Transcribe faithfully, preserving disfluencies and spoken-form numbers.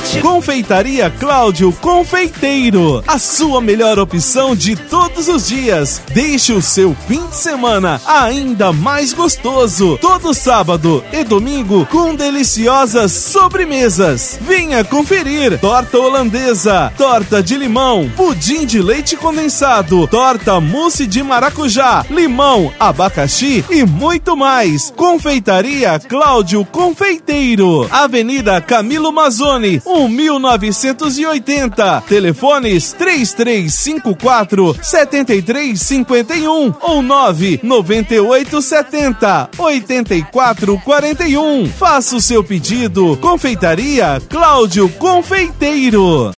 Confeitaria Cláudio Confeiteiro, a sua melhor opção de todos os dias. Deixe o seu fim de semana ainda mais gostoso. Todo sábado e domingo com deliciosas sobremesas. Venha conferir: torta holandesa, torta de limão, pudim de leite condensado, torta mousse de maracujá, limão, abacaxi e muito mais. Confeitaria Cláudio Confeiteiro, Avenida Camilo Mazzoni, mil novecentos e oitenta. Telefones três três cinco quatro, sete três cinco um ou nove nove oito sete zero, oito quatro quatro um. Faça o seu pedido. Confeitaria Cláudio Confeiteiro.